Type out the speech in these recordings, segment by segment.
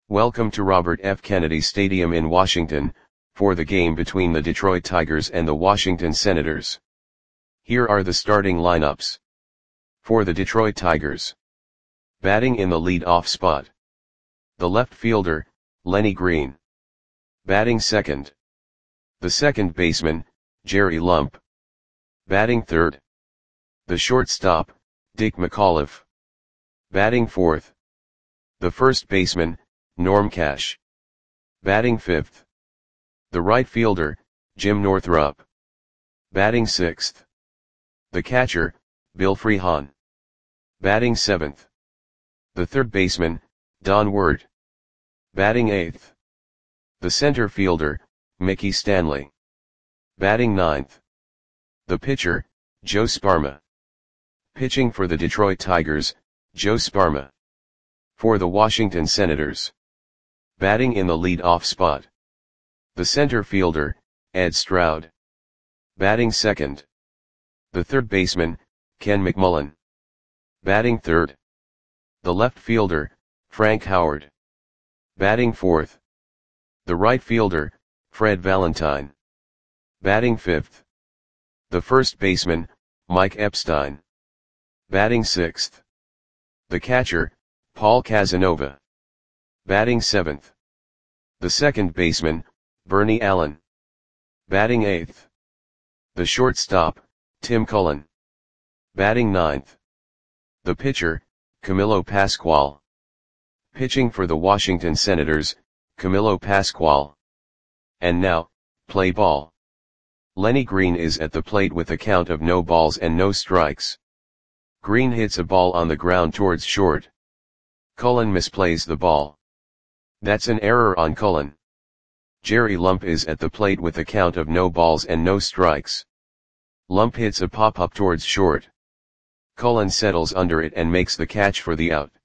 Welcome to Robert F. Kennedy Stadium in Washington, for the game between the Detroit Tigers and the Washington Senators. Here are the starting lineups. For the Detroit Tigers. Batting in the lead-off spot. The left fielder, Lenny Green. Batting second. The second baseman, Jerry Lump. Batting third. The shortstop, Dick McAuliffe. Batting fourth. The first baseman, Norm Cash. Batting fifth. The right fielder, Jim Northrup. Batting sixth. The catcher, Bill Freehan. Batting seventh. The third baseman, Don Ward. Batting eighth. The center fielder, Mickey Stanley. Batting ninth. The pitcher, Joe Sparma. Pitching for the Detroit Tigers, Joe Sparma. For the Washington Senators. Batting in the lead-off spot. The center fielder, Ed Stroud. Batting second. The third baseman, Ken McMullen. Batting third. The left fielder, Frank Howard. Batting fourth. The right fielder, Fred Valentine. Batting fifth. The first baseman, Mike Epstein. Batting sixth. The catcher, Paul Casanova. Batting seventh. The second baseman, Bernie Allen. Batting eighth. The shortstop, Tim Cullen. Batting ninth. The pitcher, Camilo Pascual. Pitching for the Washington Senators, Camilo Pascual. And now, play ball. Lenny Green is at the plate with a count of no balls and no strikes. Green hits a ball on the ground towards short. Cullen misplays the ball. That's an error on Cullen. Jerry Lump is at the plate with a count of no balls and no strikes. Lump hits a pop-up towards short. Cullen settles under it and makes the catch for the out.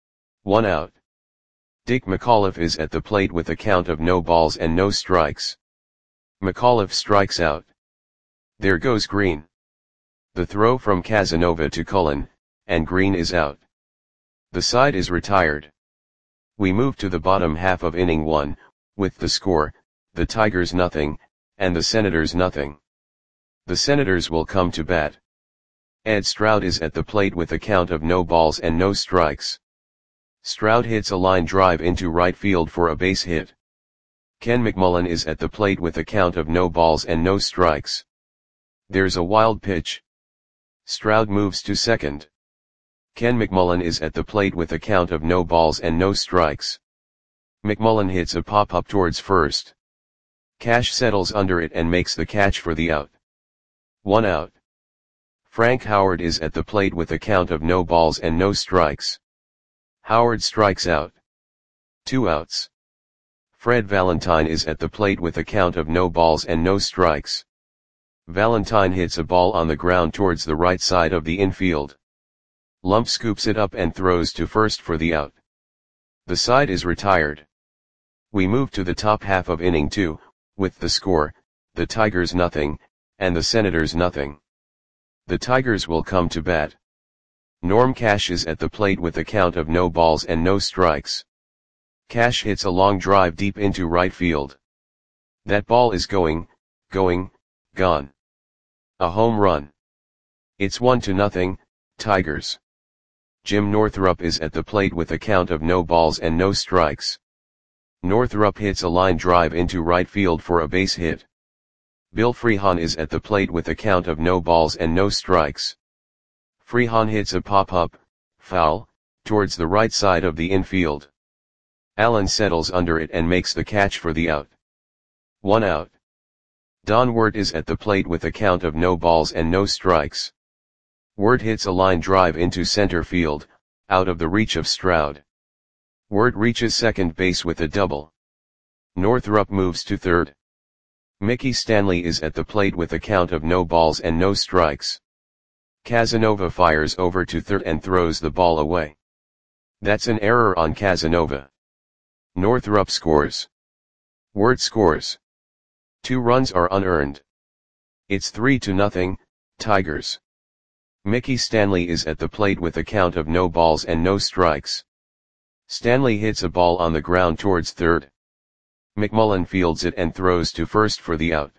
1 out. Dick McAuliffe is at the plate with a count of no balls and no strikes. McAuliffe strikes out. There goes Green. The throw from Casanova to Cullen, and Green is out. The side is retired. We move to the bottom half of inning 1, with the score, the Tigers nothing, and the Senators nothing. The Senators will come to bat. Ed Stroud is at the plate with a count of no balls and no strikes. Stroud hits a line drive into right field for a base hit. Ken McMullen is at the plate with a count of no balls and no strikes. There's a wild pitch. Stroud moves to second. Ken McMullen is at the plate with a count of no balls and no strikes. McMullen hits a pop-up towards first. Cash settles under it and makes the catch for the out. 1 out. Frank Howard is at the plate with a count of no balls and no strikes. Howard strikes out. 2 outs. Fred Valentine is at the plate with a count of no balls and no strikes. Valentine hits a ball on the ground towards the right side of the infield. Lump scoops it up and throws to first for the out. The side is retired. We move to the top half of inning 2, with the score, the Tigers nothing, and the Senators nothing. The Tigers will come to bat. Norm Cash is at the plate with a count of no balls and no strikes. Cash hits a long drive deep into right field. That ball is gone. A home run. It's 1-0, Tigers. Jim Northrup is at the plate with a count of no balls and no strikes. Northrup hits a line drive into right field for a base hit. Bill Freehan is at the plate with a count of no balls and no strikes. Freehan hits a pop-up, foul, towards the right side of the infield. Allen settles under it and makes the catch for the out. 1 out. Don Ward is at the plate with a count of no balls and no strikes. Ward hits a line drive into center field, out of the reach of Stroud. Ward reaches second base with a double. Northrup moves to third. Mickey Stanley is at the plate with a count of no balls and no strikes. Casanova fires over to third and throws the ball away. That's an error on Casanova. Northrup scores. Ward scores. 2 runs are unearned. It's 3-0, Tigers. Mickey Stanley is at the plate with a count of no balls and no strikes. Stanley hits a ball on the ground towards third. McMullen fields it and throws to first for the out.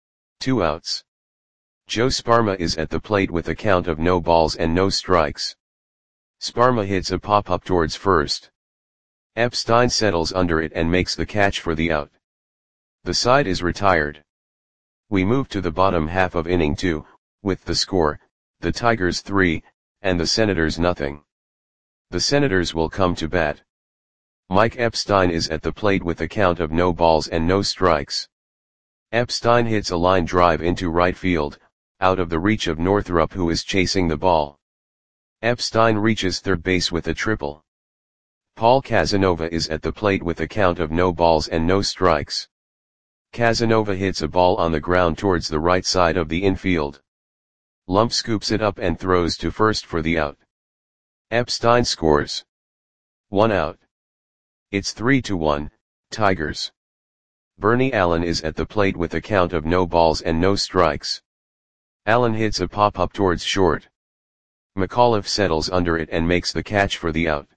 2 outs. Joe Sparma is at the plate with a count of no balls and no strikes. Sparma hits a pop-up towards first. Epstein settles under it and makes the catch for the out. The side is retired. We move to the bottom half of inning 2, with the score, the Tigers 3, and the Senators nothing. The Senators will come to bat. Mike Epstein is at the plate with a count of no balls and no strikes. Epstein hits a line drive into right field, out of the reach of Northrup, who is chasing the ball. Epstein reaches third base with a triple. Paul Casanova is at the plate with a count of no balls and no strikes. Casanova hits a ball on the ground towards the right side of the infield. Lump scoops it up and throws to first for the out. Epstein scores. 1 out. It's 3-1, Tigers. Bernie Allen is at the plate with a count of no balls and no strikes. Allen hits a pop-up towards short. McAuliffe settles under it and makes the catch for the out.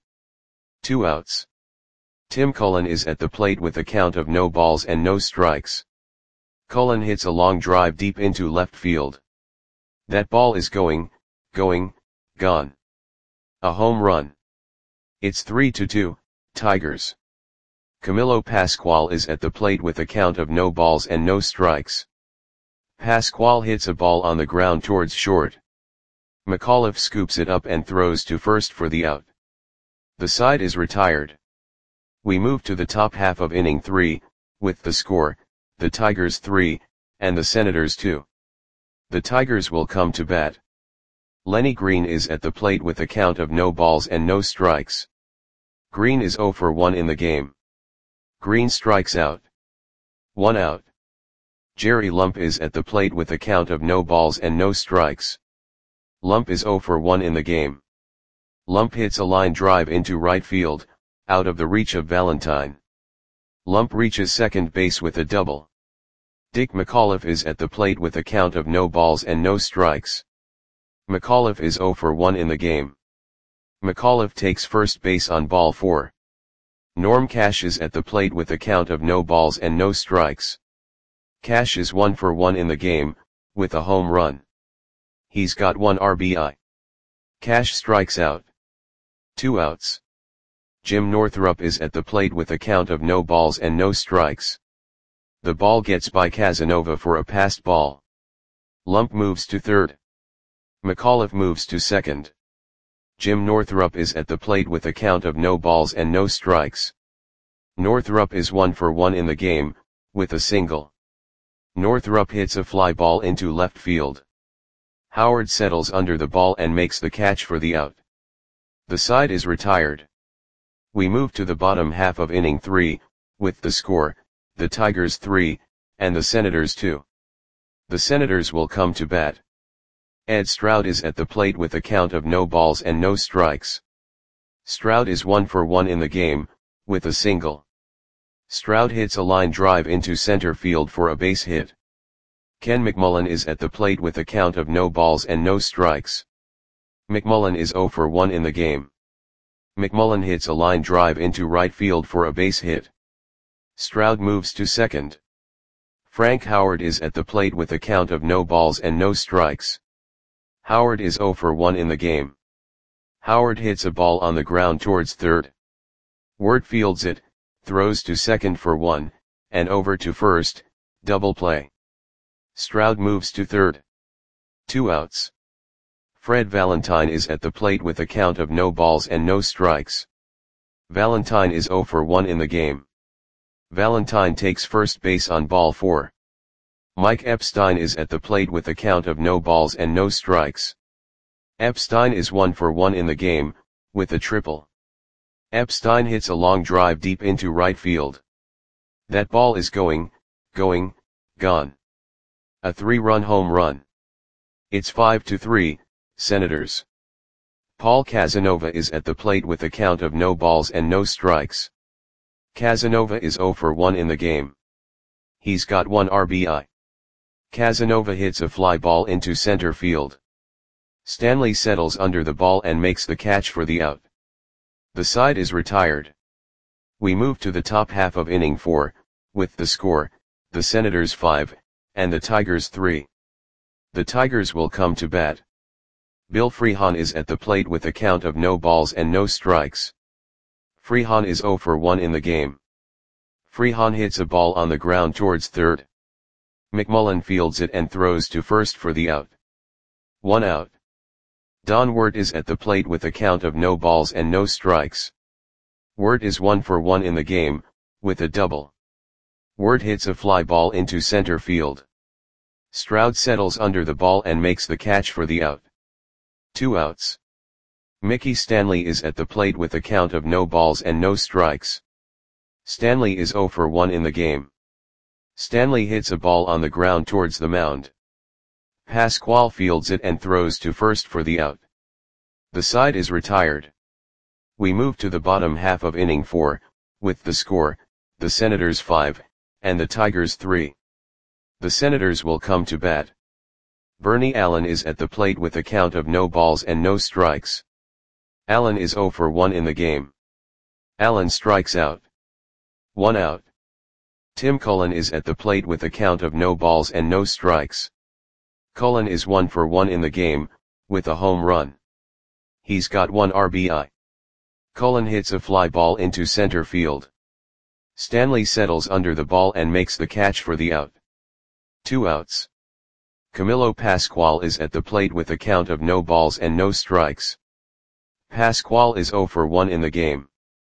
2 outs. Tim Cullen is at the plate with a count of no balls and no strikes. Cullen hits a long drive deep into left field. That ball is going, gone. A home run. It's 3-2, Tigers. Camilo Pascual is at the plate with a count of no balls and no strikes. Pascual hits a ball on the ground towards short. McAuliffe scoops it up and throws to first for the out. The side is retired. We move to the top half of inning 3, with the score, the Tigers 3, and the Senators 2. The Tigers will come to bat. Lenny Green is at the plate with a count of no balls and no strikes. Green is 0 for 1 in the game. Green strikes out. 1 out. Jerry Lump is at the plate with a count of no balls and no strikes. Lump is 0 for 1 in the game. Lump hits a line drive into right field, out of the reach of Valentine. Lump reaches second base with a double. Dick McAuliffe is at the plate with a count of no balls and no strikes. McAuliffe is 0 for 1 in the game. McAuliffe takes first base on ball 4. Norm Cash is at the plate with a count of no balls and no strikes. Cash is 1 for 1 in the game, with a home run. He's got 1 RBI. Cash strikes out. 2 outs. Jim Northrup is at the plate with a count of no balls and no strikes. The ball gets by Casanova for a passed ball. Lump moves to third. McAuliffe moves to second. Jim Northrup is at the plate with a count of no balls and no strikes. Northrup is 1 for 1 in the game, with a single. Northrup hits a fly ball into left field. Howard settles under the ball and makes the catch for the out. The side is retired. We move to the bottom half of inning 3, with the score, the Tigers 3, and the Senators 2. The Senators will come to bat. Ed Stroud is at the plate with a count of no balls and no strikes. Stroud is 1 for 1 in the game, with a single. Stroud hits a line drive into center field for a base hit. Ken McMullen is at the plate with a count of no balls and no strikes. McMullen is 0 for 1 in the game. McMullen hits a line drive into right field for a base hit. Stroud moves to second. Frank Howard is at the plate with a count of no balls and no strikes. Howard is 0 for 1 in the game. Howard hits a ball on the ground towards third. Wirt fields it, throws to second for 1, and over to first, double play. Stroud moves to third. 2 outs. Fred Valentine is at the plate with a count of no balls and no strikes. Valentine is 0 for 1 in the game. Valentine takes first base on ball 4. Mike Epstein is at the plate with a count of no balls and no strikes. Epstein is 1 for 1 in the game, with a triple. Epstein hits a long drive deep into right field. That ball is going, gone. A 3-run home run. It's 5-3, Senators. Paul Casanova is at the plate with a count of no balls and no strikes. Casanova is 0 for 1 in the game. He's got 1 RBI. Casanova hits a fly ball into center field. Stanley settles under the ball and makes the catch for the out. The side is retired. We move to the top half of inning 4, with the score, the Senators 5, and the Tigers 3. The Tigers will come to bat. Bill Freehan is at the plate with a count of no balls and no strikes. Freehan is 0 for 1 in the game. Freehan hits a ball on the ground towards third. McMullen fields it and throws to first for the out. 1 out. Don Wirt is at the plate with a count of no balls and no strikes. Wirt is 1 for 1 in the game, with a double. Wirt hits a fly ball into center field. Stroud settles under the ball and makes the catch for the out. 2 outs. Mickey Stanley is at the plate with a count of no balls and no strikes. Stanley is 0 for 1 in the game. Stanley hits a ball on the ground towards the mound. Pasquale fields it and throws to first for the out. The side is retired. We move to the bottom half of inning 4, with the score, the Senators 5, and the Tigers 3. The Senators will come to bat. Bernie Allen is at the plate with a count of no balls and no strikes. Allen is 0 for 1 in the game. Allen strikes out. 1 out. Tim Cullen is at the plate with a count of no balls and no strikes. Cullen is 1 for 1 in the game, with a home run. He's got 1 RBI. Cullen hits a fly ball into center field. Stanley settles under the ball and makes the catch for the out. 2 outs. Camilo Pasquale is at the plate with a count of no balls and no strikes. Pasquale is 0 for 1 in the game.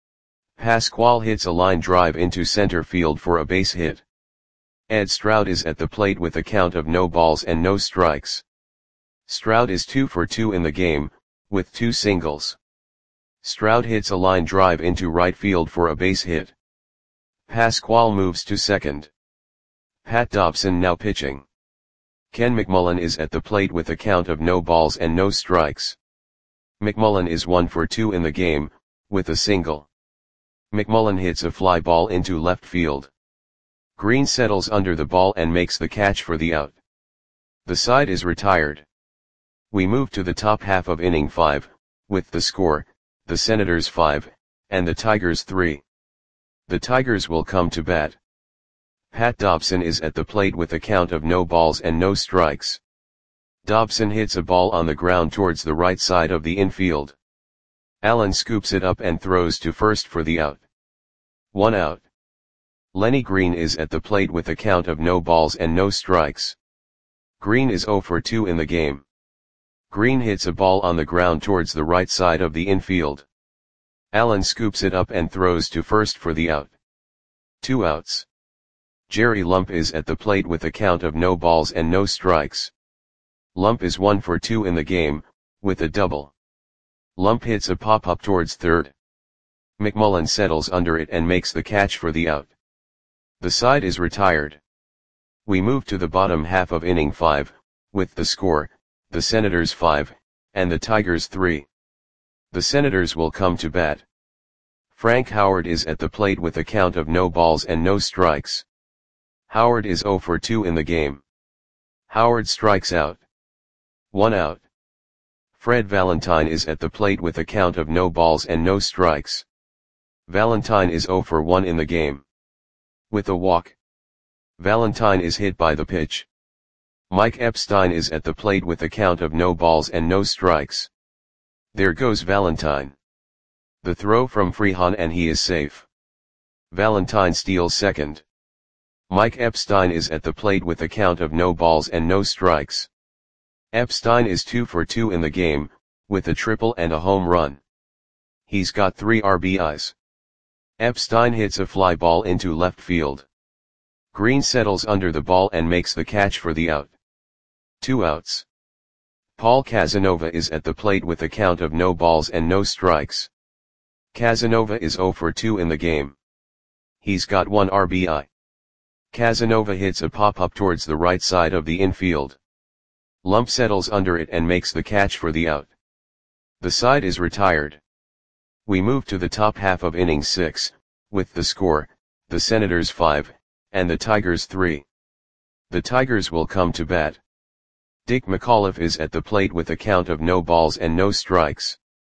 Pasquale hits a line drive into center field for a base hit. Ed Stroud is at the plate with a count of no balls and no strikes. Stroud is 2 for 2 in the game, with 2 singles. Stroud hits a line drive into right field for a base hit. Pasquale moves to second. Pat Dobson now pitching. Ken McMullen is at the plate with a count of no balls and no strikes. McMullen is 1 for 2 in the game, with a single. McMullen hits a fly ball into left field. Green settles under the ball and makes the catch for the out. The side is retired. We move to the top half of inning 5, with the score, the Senators 5, and the Tigers 3. The Tigers will come to bat. Pat Dobson is at the plate with a count of no balls and no strikes. Dobson hits a ball on the ground towards the right side of the infield. Allen scoops it up and throws to first for the out. 1 out. Lenny Green is at the plate with a count of no balls and no strikes. Green is 0 for 2 in the game. Green hits a ball on the ground towards the right side of the infield. Allen scoops it up and throws to first for the out. 2 outs. Jerry Lump is at the plate with a count of no balls and no strikes. Lump is 1 for 2 in the game, with a double. Lump hits a pop-up towards third. McMullen settles under it and makes the catch for the out. The side is retired. We move to the bottom half of inning 5, with the score, the Senators 5, and the Tigers 3. The Senators will come to bat. Frank Howard is at the plate with a count of no balls and no strikes. Howard is 0 for 2 in the game. Howard strikes out. 1 out. Fred Valentine is at the plate with a count of no balls and no strikes. Valentine is 0 for 1 in the game. With a walk. Valentine is hit by the pitch. Mike Epstein is at the plate with a count of no balls and no strikes. There goes Valentine. The throw from Freehan and he is safe. Valentine steals second. Mike Epstein is at the plate with a count of no balls and no strikes. Epstein is 2 for 2 in the game, with a triple and a home run. He's got 3 RBIs. Epstein hits a fly ball into left field. Green settles under the ball and makes the catch for the out. 2 outs. Paul Casanova is at the plate with a count of no balls and no strikes. Casanova is 0 for 2 in the game. He's got 1 RBI. Casanova hits a pop-up towards the right side of the infield. Lump settles under it and makes the catch for the out. The side is retired. We move to the top half of inning 6, with the score, the Senators 5, and the Tigers 3. The Tigers will come to bat. Dick McAuliffe is at the plate with a count of no balls and no strikes.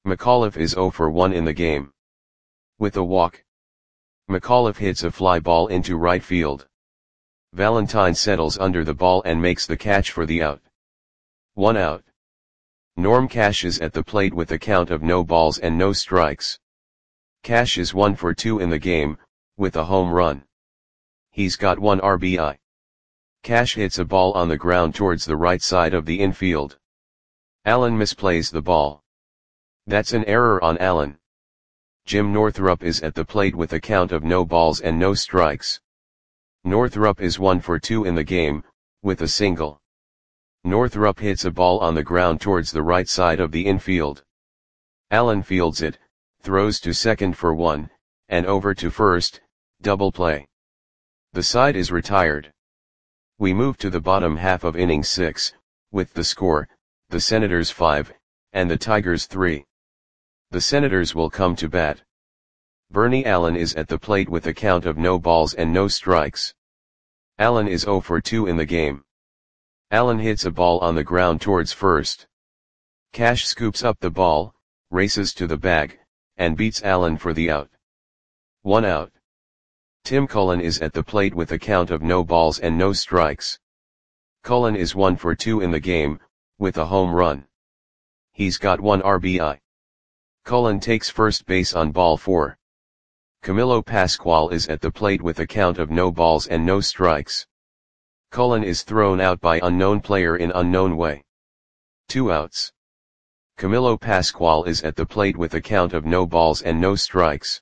McAuliffe is 0 for 1 in the game. With a walk, McAuliffe hits a fly ball into right field. Valentine settles under the ball and makes the catch for the out. 1 out. Norm Cash is at the plate with a count of no balls and no strikes. Cash is 1 for 2 in the game, with a home run. He's got 1 RBI. Cash hits a ball on the ground towards the right side of the infield. Allen misplays the ball. That's an error on Allen. Jim Northrup is at the plate with a count of no balls and no strikes. Northrup is 1 for 2 in the game, with a single. Northrup hits a ball on the ground towards the right side of the infield. Allen fields it, throws to second for 1, and over to first, double play. The side is retired. We move to the bottom half of inning 6, with the score, the Senators 5, and the Tigers 3. The Senators will come to bat. Bernie Allen is at the plate with a count of no balls and no strikes. Allen is 0 for 2 in the game. Allen hits a ball on the ground towards first. Cash scoops up the ball, races to the bag, and beats Allen for the out. 1 out. Tim Cullen is at the plate with a count of no balls and no strikes. Cullen is 1 for 2 in the game, with a home run. He's got 1 RBI. Cullen takes first base on ball 4. Camilo Pascual is at the plate with a count of no balls and no strikes. Cullen is thrown out by unknown player in unknown way. 2 outs. Camilo Pascual is at the plate with a count of no balls and no strikes.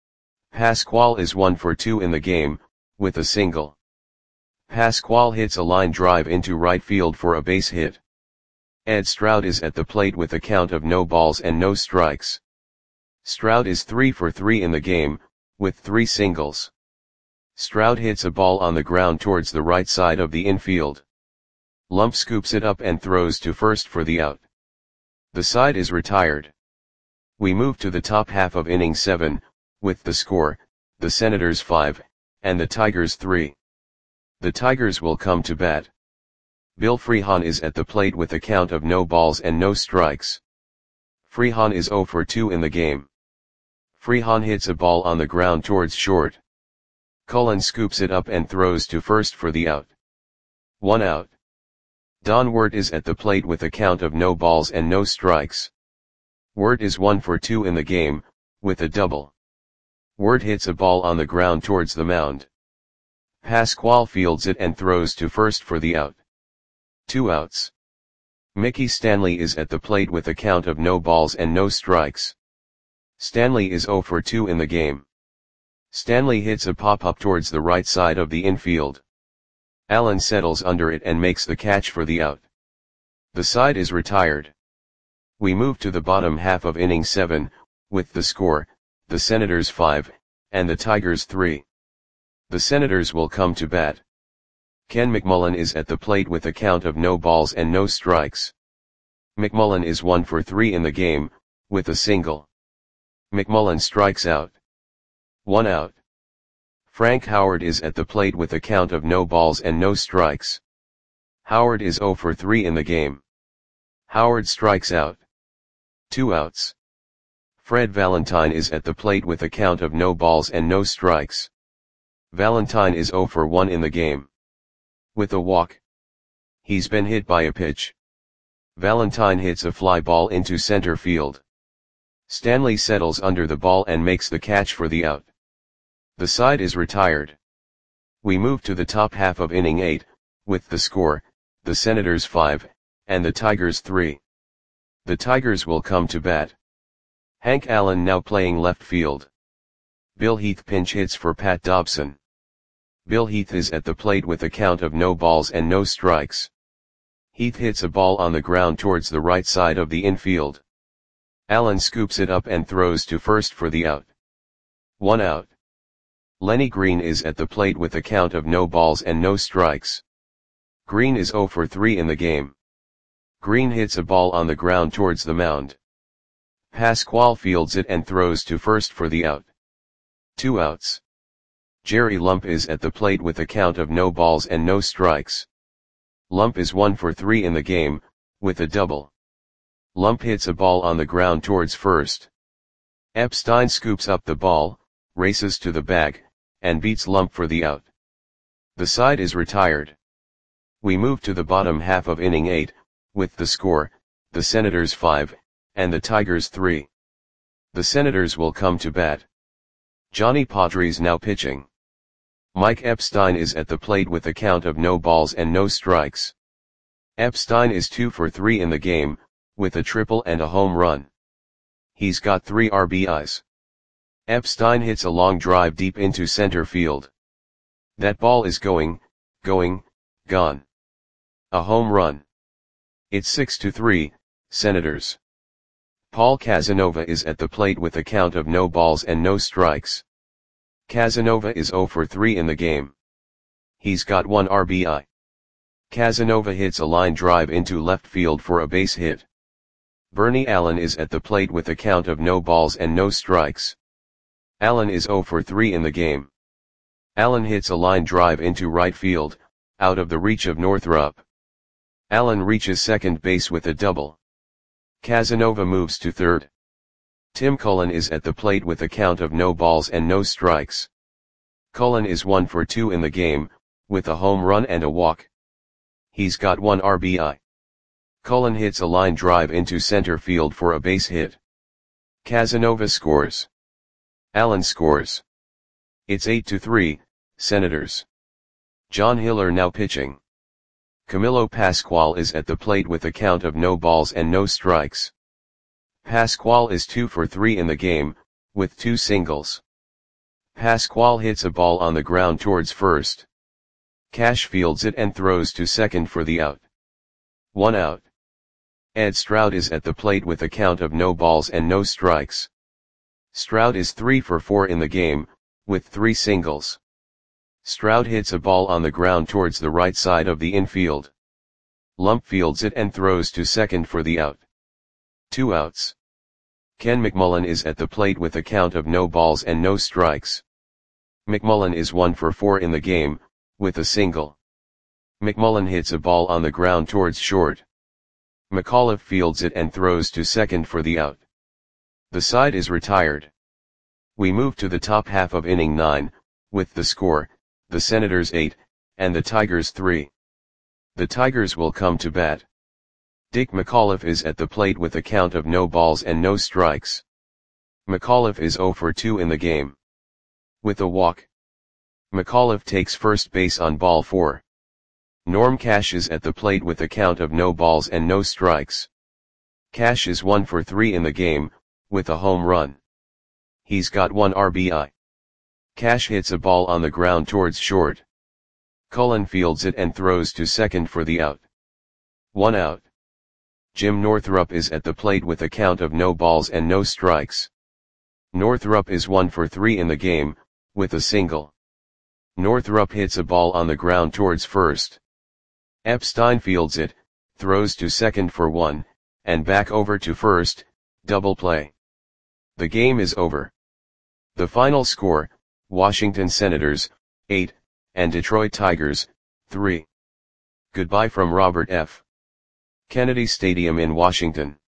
Pascual is 1 for 2 in the game, with a single. Pascual hits a line drive into right field for a base hit. Ed Stroud is at the plate with a count of no balls and no strikes. Stroud is 3 for 3 in the game, with 3 singles. Stroud hits a ball on the ground towards the right side of the infield. Lump scoops it up and throws to first for the out. The side is retired. We move to the top half of inning 7, with the score, the Senators 5, and the Tigers 3. The Tigers will come to bat. Bill Freehan is at the plate with a count of no balls and no strikes. Freehan is 0 for 2 in the game. Freehan hits a ball on the ground towards short. Cullen scoops it up and throws to first for the out. 1 out. Don Wirt is at the plate with a count of no balls and no strikes. Wirt is 1 for 2 in the game, with a double. Wirt hits a ball on the ground towards the mound. Pascual fields it and throws to first for the out. 2 outs. Mickey Stanley is at the plate with a count of no balls and no strikes. Stanley is 0 for 2 in the game. Stanley hits a pop-up towards the right side of the infield. Allen settles under it and makes the catch for the out. The side is retired. We move to the bottom half of inning 7, with the score, the Senators 5, and the Tigers 3. The Senators will come to bat. Ken McMullen is at the plate with a count of no balls and no strikes. McMullen is 1 for 3 in the game, with a single. McMullen strikes out. 1 out. Frank Howard is at the plate with a count of no balls and no strikes. Howard is 0 for 3 in the game. Howard strikes out. 2 outs. Fred Valentine is at the plate with a count of no balls and no strikes. Valentine is 0 for 1 in the game. With a walk. He's been hit by a pitch. Valentine hits a fly ball into center field. Stanley settles under the ball and makes the catch for the out. The side is retired. We move to the top half of inning 8, with the score, the Senators 5, and the Tigers 3. The Tigers will come to bat. Hank Allen now playing left field. Bill Heath pinch hits for Pat Dobson. Bill Heath is at the plate with a count of no balls and no strikes. Heath hits a ball on the ground towards the right side of the infield. Allen scoops it up and throws to first for the out. 1 out. Lenny Green is at the plate with a count of no balls and no strikes. Green is 0 for 3 in the game. Green hits a ball on the ground towards the mound. Pascual fields it and throws to first for the out. 2 outs. Jerry Lump is at the plate with a count of no balls and no strikes. Lump is 1 for 3 in the game, with a double. Lump hits a ball on the ground towards first. Epstein scoops up the ball, races to the bag, and beats Lump for the out. The side is retired. We move to the bottom half of inning 8, with the score, the Senators 5, and the Tigers 3. The Senators will come to bat. Johnny Padres now pitching. Mike Epstein is at the plate with a count of no balls and no strikes. Epstein is 2 for 3 in the game, with a triple and a home run. He's got 3 RBIs. Epstein hits a long drive deep into center field. That ball is gone. A home run. It's 6-3, Senators. Paul Casanova is at the plate with a count of no balls and no strikes. Casanova is 0 for 3 in the game. He's got 1 RBI. Casanova hits a line drive into left field for a base hit. Bernie Allen is at the plate with a count of no balls and no strikes. Allen is 0 for 3 in the game. Allen hits a line drive into right field, out of the reach of Northrup. Allen reaches second base with a double. Casanova moves to third. Tim Cullen is at the plate with a count of no balls and no strikes. Cullen is 1 for 2 in the game, with a home run and a walk. He's got 1 RBI. Cullen hits a line drive into center field for a base hit. Casanova scores. Allen scores. It's 8-3, Senators. John Hiller now pitching. Camilo Pascual is at the plate with a count of no balls and no strikes. Pascual is 2 for 3 in the game, with 2 singles. Pascual hits a ball on the ground towards first. Cash fields it and throws to second for the out. 1 out. Ed Stroud is at the plate with a count of no balls and no strikes. Stroud is 3 for 4 in the game, with 3 singles. Stroud hits a ball on the ground towards the right side of the infield. Lump fields it and throws to second for the out. 2 outs. Ken McMullen is at the plate with a count of no balls and no strikes. McMullen is 1 for 4 in the game, with a single. McMullen hits a ball on the ground towards short. McAuliffe fields it and throws to second for the out. The side is retired. We move to the top half of inning 9, with the score, the Senators 8, and the Tigers 3. The Tigers will come to bat. Dick McAuliffe is at the plate with a count of no balls and no strikes. McAuliffe is 0 for 2 in the game. With a walk. McAuliffe takes first base on ball 4. Norm Cash is at the plate with a count of no balls and no strikes. Cash is 1 for 3 in the game, with a home run. He's got 1 RBI. Cash hits a ball on the ground towards short. Cullen fields it and throws to second for the out. 1 out. Jim Northrup is at the plate with a count of no balls and no strikes. Northrup is 1 for 3 in the game, with a single. Northrup hits a ball on the ground towards first. Epstein fields it, throws to second for 1, and back over to first, double play. The game is over. The final score, Washington Senators, 8, and Detroit Tigers, 3. Goodbye from Robert F. Kennedy Stadium in Washington.